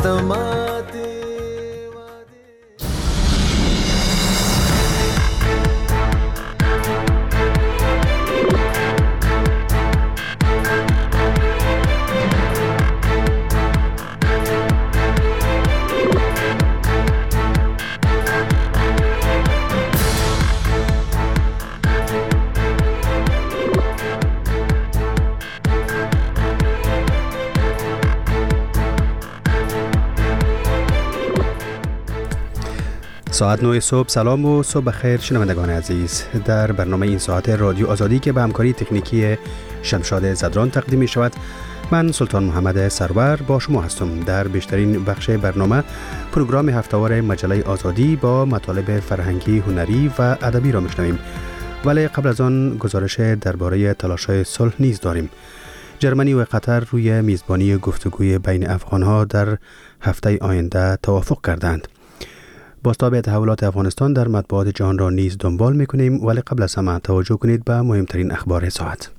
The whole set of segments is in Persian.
ساعت 9 صبح. سلام و صبح بخیر شنوندگان عزیز. در برنامه این ساعت رادیو آزادی که به همکاری تکنیکی شمشاد زدران تقدیم می شود، من سلطان محمد سرور با شما هستم. در بیشترین بخش برنامه پروگرام هفته‌وار مجله آزادی با مطالب فرهنگی، هنری و ادبی را میشنویم، ولی قبل از آن گزارش درباره تلاش‌های صلح نیز داریم. جرمنی و قطر روی میزبانی گفتگوی بین افغان‌ها در هفته آینده توافق کردند. بازتاب تحولات افغانستان در مطبوعات جهان را نیز دنبال می‌کنیم، ولی قبل از همه توجه کنید به مهمترین اخبار ساعت.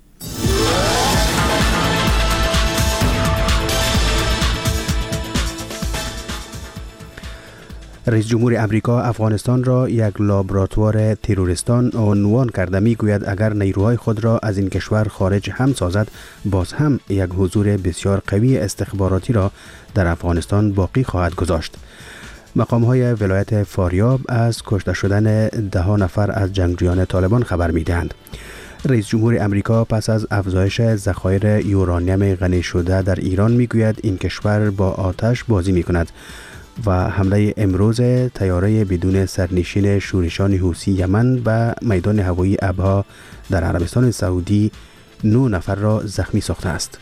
رئیس جمهور امریکا افغانستان را یک لابراتوار تروریستان عنوان کرده. میگوید اگر نیروهای خود را از این کشور خارج هم سازد، باز هم یک حضور بسیار قوی استخباراتی را در افغانستان باقی خواهد گذاشت. مقام‌های ولایت فاریاب از کشته شدن 10 نفر از جنگجویان طالبان خبر می‌دهند. رئیس جمهور امریکا پس از افزایش ذخایر یورانیم غنی شده در ایران میگوید این کشور با آتش بازی می‌کند و حمله امروز طیاره بدون سرنشین شورشان حوثی یمن به میدان هوایی ابها در عربستان سعودی 9 نفر را زخمی ساخته است.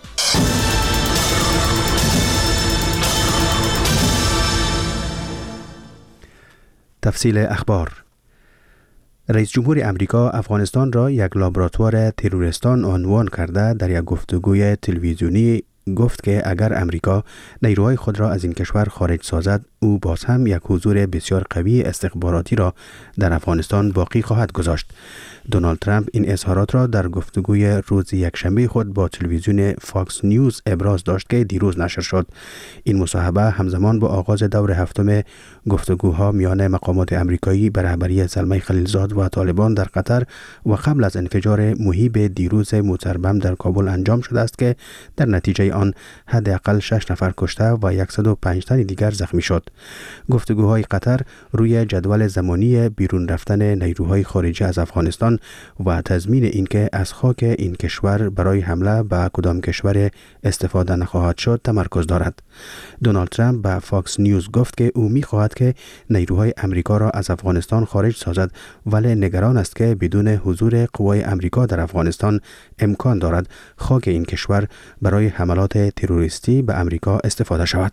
تفصیل اخبار. رئیس جمهور امریکا افغانستان را یک لابراتوار تروریستان عنوان کرده. در یک گفتگوی تلویزیونی گفت که اگر امریکا نیروهای خود را از این کشور خارج سازد، او باز هم یک حضور بسیار قوی استخباراتی را در افغانستان باقی خواهد گذاشت. دونالد ترامپ این اظهارات را در گفتگوی روز یکشنبه خود با تلویزیون فاکس نیوز ابراز داشت که دیروز نشر شد. این مصاحبه همزمان با آغاز دور هفتم گفتگوها میان مقامات امریکایی به رهبری زلمه خلیلزاد و طالبان در قطر و قبل از انفجار مهیب دیروز موتربم در کابل انجام شده است که در نتیجه آن حداقل 6 نفر کشته و 105 تن دیگر زخمی شد. گفتگوهای قطر روی جدول زمانی بیرون رفتن نیروهای خارجی از افغانستان و تضمین اینکه از خاک این کشور برای حمله به کدام کشور استفاده نخواهد شد تمرکز دارد. دونالد ترامپ به فاکس نیوز گفت که او می‌خواهد که نیروهای امریکا را از افغانستان خارج سازد، ولی نگران است که بدون حضور قوای امریکا در افغانستان امکان دارد خاک این کشور برای حملات تروریستی به امریکا استفاده شود.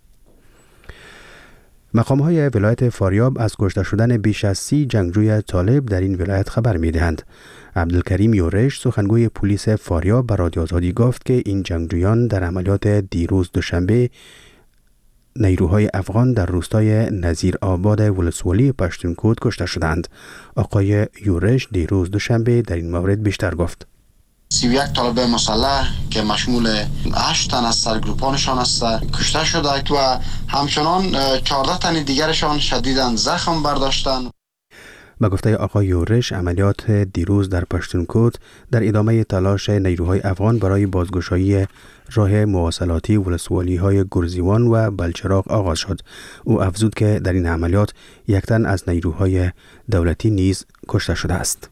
مقام‌های ولایت فاریاب از کشته شدن بیش از 30 جنگجوی طالب در این ولایت خبر می‌دهند. عبدالکریم یورش سخنگوی پلیس فاریاب به رادیو آزادی گفت که این جنگجویان در عملیات دیروز دوشنبه نیروهای افغان در روستای نظیر آباد ولسوالی پشتونکوت کشته شدند. آقای یورش دیروز دوشنبه در این مورد بیشتر گفت. 31 طالب مسلح که مشمول 8 تن از سرگروپانشان است کشته شده و همچنان 14 تن دیگرشان شدیداً زخم برداشتند. به گفته آقای یورش، عملیات دیروز در پشتونکوت در ادامه تلاش نیروهای افغان برای بازگشایی راه مواصلاتی ولسوالی‌های گرزیوان و بلچراغ آغاز شد. او افزود که در این عملیات 1 تن از نیروهای دولتی نیز کشته شده است.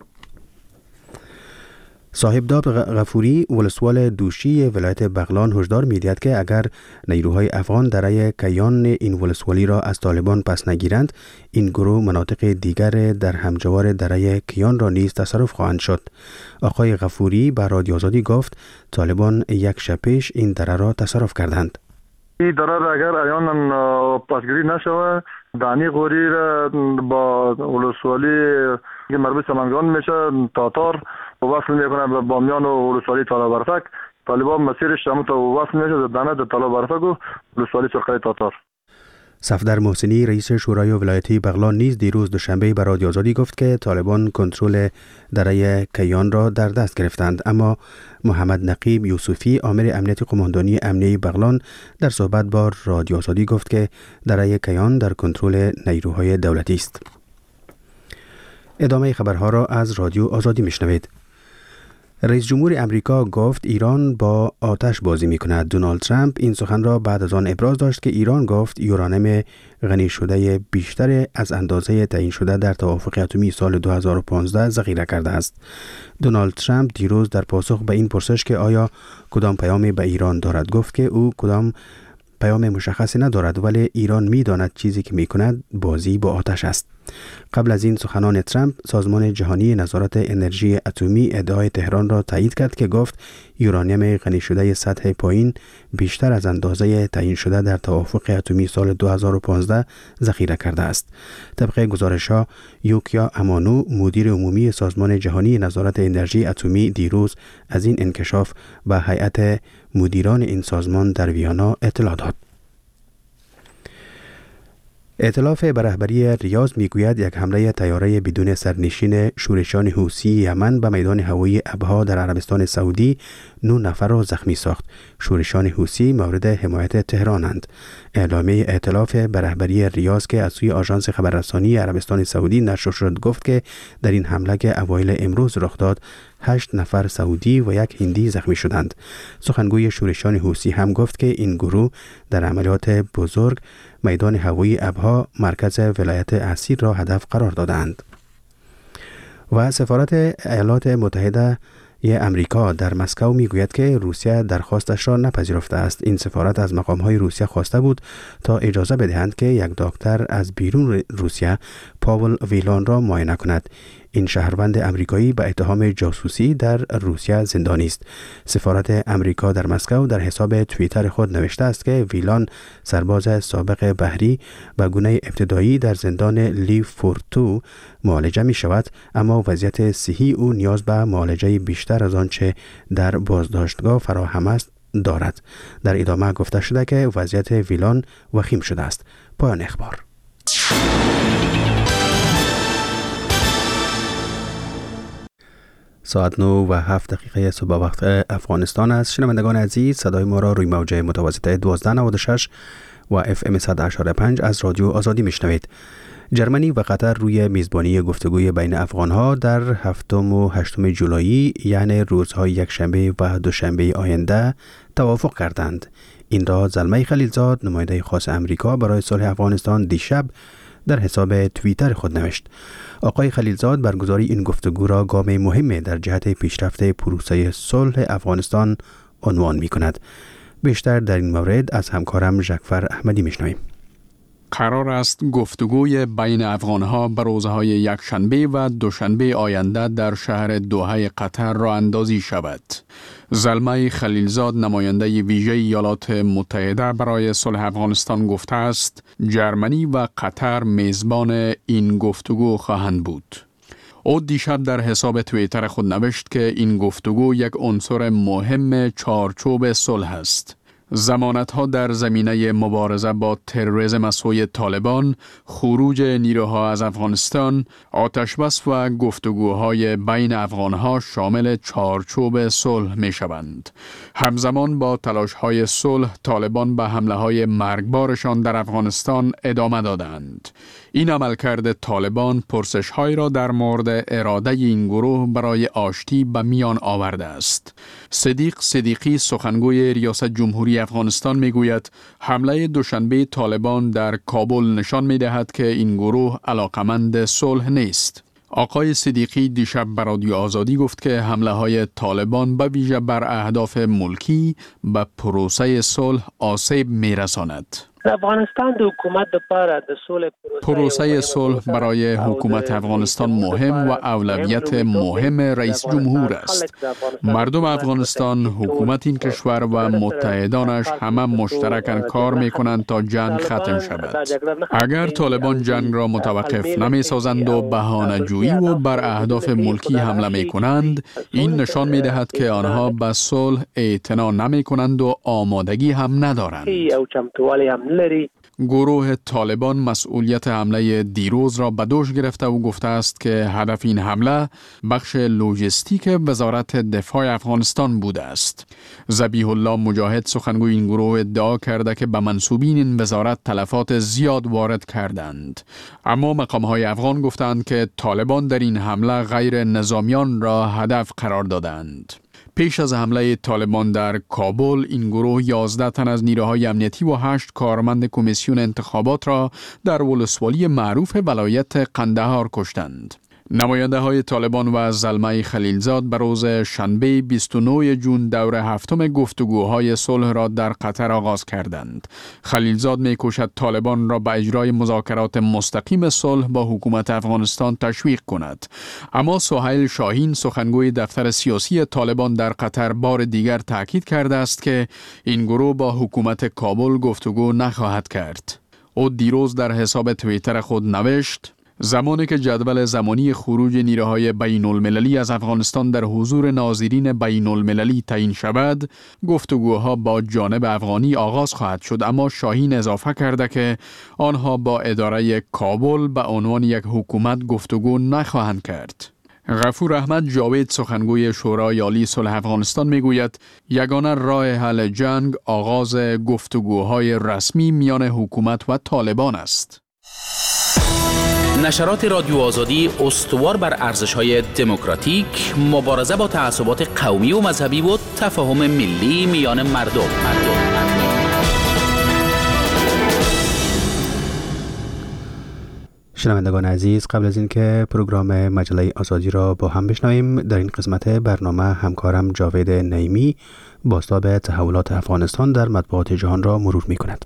صاحبداد غفوری ولسوال دوشی ولایت بغلان هشدار می‌دهد که اگر نیروهای افغان درای کیان این ولسوالی را از طالبان پس نگیرند، این گروه مناطق دیگر در همجوار درای کیان را نیز تصرف خواهند شد. آقای غفوری به رادیو آزادی گفت طالبان 1 شب پیش این دره را تصرف کردند. این دره را اگر ایان پاسگیری نشود، دانی غوری را با ولسوالی که مربوط سمنگان میشه تاتار وصل میکنه به بامیان و ولسوالی طالبرفک. طالبان مسیرش هم تا وصل میشه دانه در طالبرفک و ولسوالی سرخی تاتار. صفدر محسنی رئیس شورای ولایتی بغلان نیز دیروز دوشنبه به رادیو آزادی گفت که طالبان کنترل دره کیان را در دست گرفتند، اما محمد نقیب یوسفی آمر امنیت قماندانی امنیه بغلان در صحبت با رادیو آزادی گفت که دره کیان در کنترل نیروهای دولتی است. ادامه خبرها را از رادیو آزادی میشنوید. رئیس جمهور امریکا گفت ایران با آتش بازی می کند. دونالد ترامپ این سخن را بعد از آن ابراز داشت که ایران گفت یورانیم غنی شده بیشتر از اندازه تعیین شده در توافق اتمی سال 2015 ذخیره کرده است. دونالد ترامپ دیروز در پاسخ به این پرسش که آیا کدام پیامی به ایران دارد گفت که او کدام پیام مشخصی ندارد، ولی ایران می داند چیزی که می کند بازی با آتش است. قبل از این سخنان ترامپ سازمان جهانی نظارت انرژی اتمی ادعای تهران را تایید کرد که گفت یورانیم غنی شده سطح پایین بیشتر از اندازه تعیین شده در توافق اتمی سال 2015 ذخیره کرده است. طبق گزارش‌ها یوکیا امانو مدیر عمومی سازمان جهانی نظارت انرژی اتمی دیروز از این انکشاف به هیئت مدیران این سازمان در ویانا اطلاع داد. ائتلاف به رهبری ریاض میگوید یک حمله طیاره بدون سرنشین شورشیان حوثی یمن به میدان هوایی ابها در عربستان سعودی 9 نفر را زخمی ساخت. شورشیان حوثی مورد حمایت تهرانند. اعلامیه ائتلاف به رهبری ریاض که از سوی آژانس خبررسانی عربستان سعودی نشر شد گفت که در این حمله که اوایل امروز رخ داد 8 نفر سعودی و 1 هندی زخمی شدند. سخنگوی شورشیان حوثی هم گفت که این گروه در عملیات بزرگ میدان هوایی ابها مرکز ولایت اسیر را هدف قرار دادند. و سفارت ایالات متحده امریکا در مسکو میگوید که روسیه درخواستش را نپذیرفته است. این سفارت از مقام‌های روسیه خواسته بود تا اجازه بدهند که یک دکتر از بیرون روسیه پاول ویلان را معاینه کند. این شهروند امریکایی به اتهام جاسوسی در روسیه زندانی است. سفارت امریکا در مسکو در حساب توییتر خود نوشته است که ویلان سرباز سابق بحری به گونه ابتدایی در زندان لیفورتو معالجه می شود، اما وضعیت صحی او نیاز به معالجه بیشتر از آنچه در بازداشتگاه فراهم است دارد. در ادامه گفته شده که وضعیت ویلان وخیم شده است. پایان اخبار. ساعت 9:07 صبح وقت افغانستان است. شنوندگان عزیز، صدای ما را روی موج متوسط 1296 و FM 100.5 از رادیو آزادی میشنوید. جرمنی و قطر روی میزبانی گفتگوی بین افغانها در 7 و 8 جولای یعنی روزهای یکشنبه و دوشنبه آینده توافق کردند. این را زلمه خلیلزاد نماینده خاص امریکا برای صلح افغانستان دیشب در حساب توییتر خود نوشت. آقای خلیلزاد برگزاری این گفتگو را گام مهمی در جهت پیشرفت پروسه صلح افغانستان عنوان می کند. بیشتر در این مورد از همکارم ژکفر احمدی میشنویم. قرار است گفتگوی بین افغانها بر روزهای یکشنبه و دوشنبه آینده در شهر دوحه قطر راه اندازی شود. زلمه خلیلزاد نماینده ویژه ایالات متحده برای صلح افغانستان گفته است جرمنی و قطر میزبان این گفتگو خواهند بود. او دیشب در حساب توییتر خود نوشت که این گفتگو یک عنصر مهم چارچوب صلح است. ضمانت‌ها در زمینه مبارزه با تروریسم از سوی طالبان، خروج نیروها از افغانستان، آتشبس و گفتگوهای بین افغانها شامل چارچوب صلح می‌شوند. همزمان با تلاش‌های صلح، طالبان به حمله‌های مرگبارشان در افغانستان ادامه دادند. این عملکرد طالبان پرسش‌هایی را در مورد اراده این گروه برای آشتی به میان آورده است. صدیق صدیقی سخنگوی ریاست جمهوری افغانستان میگوید حمله دوشنبه طالبان در کابل نشان میدهد که این گروه علاقمند صلح نیست. آقای صدیقی دیشب بر رادیو آزادی گفت که حمله های طالبان به ویژه بر اهداف ملکی به پروسه صلح آسیب میرساند. افغانستان د حکومت لپاره د صلح پروسه صلح برای حکومت افغانستان مهم و اولویت مهم رئیس جمهور است. مردم افغانستان، حکومت این کشور و متحدانش همه مشترکاً کار میکنند تا جنگ ختم شود. اگر طالبان جنگ را متوقف نمیسازند و بهانه‌جویی و بر اهداف ملکی حمله میکنند، این نشان میدهد که آنها به صلح اعتنا نمیکنند و آمادگی هم ندارند. گروه طالبان مسئولیت حمله دیروز را به دوش گرفته و گفته است که هدف این حمله بخش لوجستیک وزارت دفاع افغانستان بوده است. ذبیح الله مجاهد سخنگوی این گروه ادعا کرده که به منسوبین این وزارت تلفات زیاد وارد کردند. اما مقام‌های افغان گفتند که طالبان در این حمله غیر نظامیان را هدف قرار دادند. پیش از حمله طالبان در کابل، این گروه 11 تن از نیروهای امنیتی و 8 کارمند کمیسیون انتخابات را در ولسوالی معروف ولایت قندهار کشتند. نماینده های طالبان و زلمه خلیلزاد به روز شنبه 29 جون دور هفتم گفتگوهای صلح را در قطر آغاز کردند. خلیلزاد می کوشد طالبان را به اجرای مذاکرات مستقیم صلح با حکومت افغانستان تشویق کند. اما سهیل شاهین سخنگوی دفتر سیاسی طالبان در قطر بار دیگر تاکید کرده است که این گروه با حکومت کابل گفتگو نخواهد کرد. او دیروز در حساب توییتر خود نوشت: زمانی که جدول زمانی خروج نیروهای بین المللی از افغانستان در حضور ناظرین بین المللی تعیین شود، گفتگوها با جانب افغانی آغاز خواهد شد. اما شاهین اضافه کرده که آنها با اداره کابل به عنوان یک حکومت گفتگو نخواهند کرد. غفور احمد جاوید سخنگوی شورای عالی صلح افغانستان میگوید یگانه راه حل جنگ آغاز گفتگوهای رسمی میان حکومت و طالبان است. نشرات رادیو آزادی استوار بر ارزش‌های دموکراتیک، مبارزه با تعصبات قومی و مذهبی و تفاهم ملی میان مردم. شنوندگان عزیز، قبل از اینکه پروگرام مجله آزادی را با هم بشنویم، در این قسمت برنامه همکارم جاوید نعیمی بازتاب تحولات افغانستان در مطبوعات جهان را مرور می‌کند.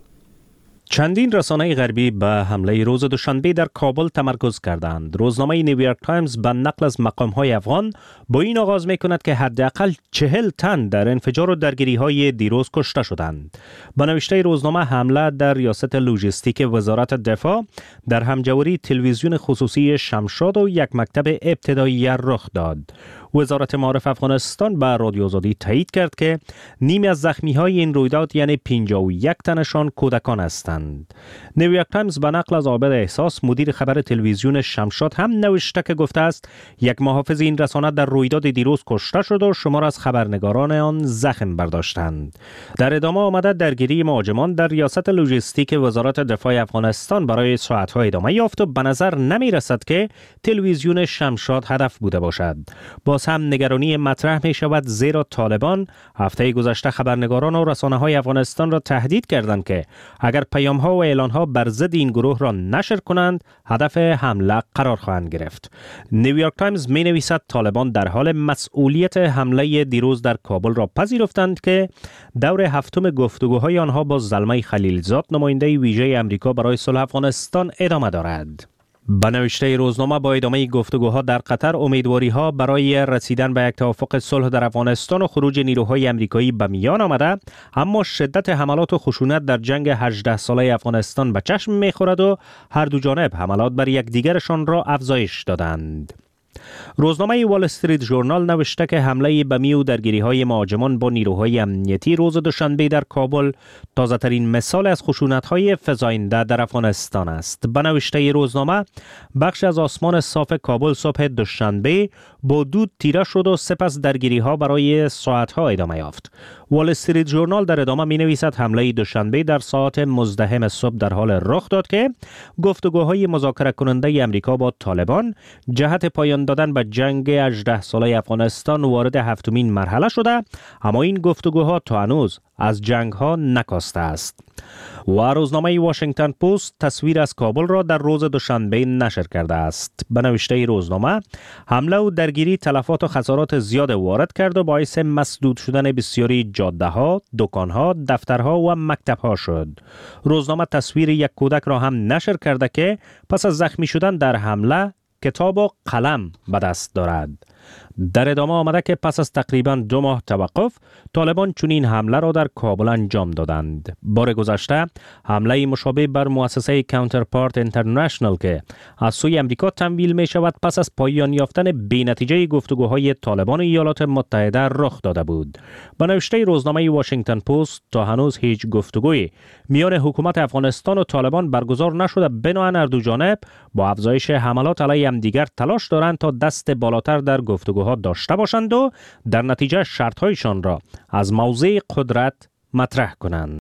چندین رسانه غربی به حمله روز دوشنبه در کابل تمرکز کردند. روزنامه نیویورک تایمز به نقل از مقام‌های افغان با این آغاز می‌کند که حداقل 40 تن در انفجار و درگیری‌های دیروز کشته شدند. با نوشته روزنامه، حمله در ریاست لوجستیک وزارت دفاع در همجوری تلویزیون خصوصی شمشاد و یک مکتب ابتدایی رخ داد. وزارت معارف افغانستان به رادیو آزادی تایید کرد که نیمی از زخمی‌های این رویداد یعنی 51 تنشان کودکان هستند. نیویورک تایمز به نقل از عابد احساس، مدیر خبر تلویزیون شمشاد، هم نوشته که گفته است یک محافظ این رسانه در رویداد دیروز کشته شد و شمار از خبرنگاران آن زخم برداشتند. در ادامه آمده درگیری مهاجمان در ریاست لوجستیک وزارت دفاع افغانستان برای ساعت‌ها ادامه یافت و به نظر نمی‌رسد که تلویزیون شمشاد هدف بوده باشد. باز هم نگرانی مطرح می شود، زیرا طالبان هفته گذشته خبرنگاران و رسانه‌های افغانستان را تهدید کردند که اگر پیام‌ها و اعلان‌ها بر ضد این گروه را نشر کنند، هدف حمله قرار خواهند گرفت. نیویورک تایمز می نویسد طالبان در حال مسئولیت حمله دیروز در کابل را پذیرفتند که دور هفتم گفتگوهای آنها با زلمه خلیلزاد، نماینده ویژه آمریکا برای صلح افغانستان، ادامه دارد. به نوشته روزنامه، با ادامه گفتگوها در قطر، امیدواری‌ها برای رسیدن به یک توافق صلح در افغانستان و خروج نیروهای آمریکایی به میان آمده، اما شدت حملات و خشونت در جنگ 18 ساله افغانستان به چشم می‌خورد و هر دو جانب حملات بر یکدیگرشان را افزایش دادند. روزنامه وال استریت ژورنال نوشته که حمله بمی و درگیری‌های مهاجمان با نیروهای امنیتی روز دوشنبه در کابل تازه‌ترین مثال از خشونت‌های فزاینده در افغانستان است. به نوشته روزنامه، بخش از آسمان صاف کابل صبح دوشنبه با دود تیره شد و سپس درگیری‌ها برای ساعت‌ها ادامه یافت. وال استریت ژورنال در ادامه می‌نویسد حمله دوشنبه در ساعت مزدحم صبح در حال رخ داد که گفتگوهای مذاکره کننده آمریکا با طالبان جهت پایان دادن به جنگ 18 ساله افغانستان وارد هفتمین مرحله شده، اما این گفتگوها تا هنوز از جنگ ها نکاسته است. و روزنامه واشنگتن پست تصویر از کابل را در روز دوشنبه نشر کرده است. به نوشته روزنامه، حمله و درگیری تلفات و خسارات زیاد وارد کرد و باعث مسدود شدن بسیاری جاده ها، دکان ها، دفترها و مکتب ها شد. روزنامه تصویر یک کودک را هم نشر کرده که پس از زخمی شدن در حمله کتاب و قلم به دست دارد. در ادامه آمده که پس از تقریباً 2 ماه توقف، طالبان چنین حمله را در کابل انجام دادند. بار گذشته حمله مشابه بر مؤسسه کانترپارت اینترنشنال که از سوی امریکا تمویل می شود پس از پایان یافتن بی‌نتیجه گفتگوهای طالبان و ایالات متحده رخ داده بود. با نوشته روزنامه واشنگتن پست، تا هنوز هیچ گفتگوی میان حکومت افغانستان و طالبان برگزار نشده، بنابراین هر دو جانب با افزایش حملات علیه همدیگر تلاش دارند تا دست بالاتر در گفتگوها داشته باشند و در نتیجه شرط‌هایشان را از موضع قدرت مطرح کنند.